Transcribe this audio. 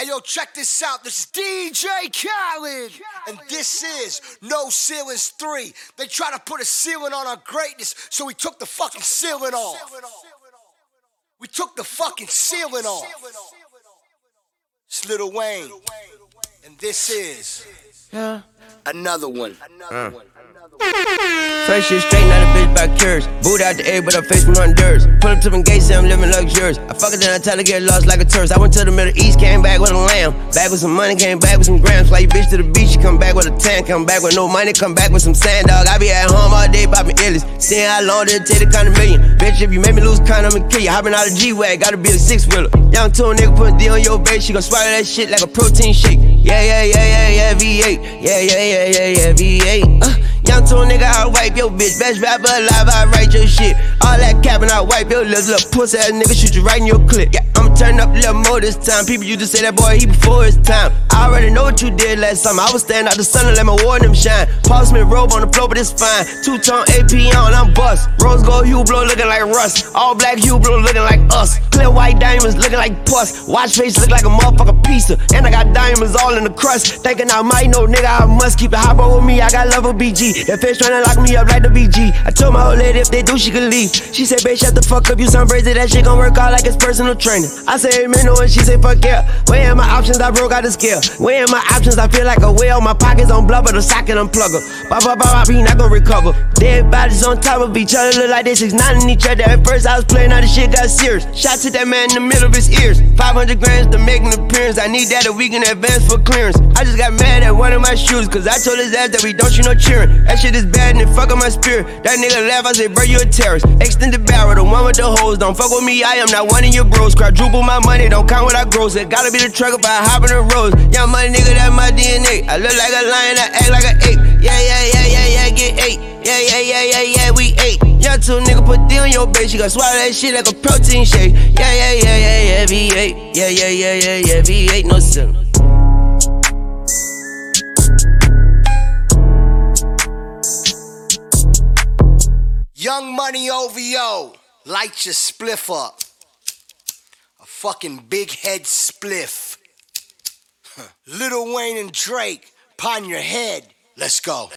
Yo, check this out. This is DJ Khaled. And this is No Ceilings 3. They try to put a ceiling on our greatness, so we took the fucking ceiling off. We took the fucking ceiling off. It's Lil Wayne. And this is another one. Fresh shit straight, not a bitch by cures. Boot out the air, but I face from Honduras. Pull up to my gate, say I'm living luxurious. I fuck it, then I tell her get lost like a tourist. I went to the Middle East, came back with a lamb. Back with some money, came back with some grams. Fly your bitch to the beach, you come back with a tan. Come back with no money, come back with some sand, dog. I be at home all day popping illies. Seeing how long did it take to count a million. Bitch, if you make me lose count, I'ma kill you. Hopping out of G-Wag, gotta be a six-wheeler. Young tool nigga put a D on your base, she gon' swallow that shit like a protein shake. Yeah, V8. Yeah, V8. Young tool nigga, I'll wipe your bitch. Best rapper alive, I write your shit. All that capping, I'll wipe your lips. Little pussy ass nigga, shoot you right in your clip. Yeah, I'ma turn up a little more this time. People used to say that boy, he before his time. I already know what you did last summer. I was standing out the sun and let my war them shine. Paul Smith robe on the floor, but it's fine. Two-tone AP on, I'm bust. Rose gold Hublot looking like rust. All black Hublot looking like us. Clear white diamonds looking like pus. Watch face look like a motherfucking pizza. And I got diamonds all in the crust. Thinking I might know, nigga, I must keep the hop on with me. I got love for BG. That fish tryna lock me up like the BG. I told my old lady if they do, she could leave. She said, babe, shut the fuck up, you sound crazy. That shit gon' work out like it's personal training. I say amen, no, and she say fuck yeah. Weighing my options, I broke out the scale. Weighing my options, I feel like a whale. My pockets on blubber, the socket unplugger. Bop, we not gon' recover. Dead bodies on top of each other, look like they 6'9" in each other. At first I was playing, now the shit got serious. Shot to that man in the middle of his ears. 500 grams to make an appearance. I need that a week in advance for clearance. I just got mad at one of my shoes, cause I told his ass that we don't shoot no cheering. That shit is bad and it fuck up my spirit. That nigga laugh, I say, bro, you a terrorist. Extended barrel, the one with the hoes. Don't fuck with me, I am not one of your bros. Quadruple my money, don't count what I gross. It gotta be the truck if I hop in the roads. Young money nigga, that's my DNA. I look like a lion, I act like an ape. Yeah, get 8. Yeah, we 8. Young two nigga put D on your base. You gon' swallow that shit like a protein shake. Yeah, V8. Yeah, V8, no ceiling. Young Money OVO, light your spliff up. A fucking big head spliff. Lil Wayne and Drake, pon your head. Let's go.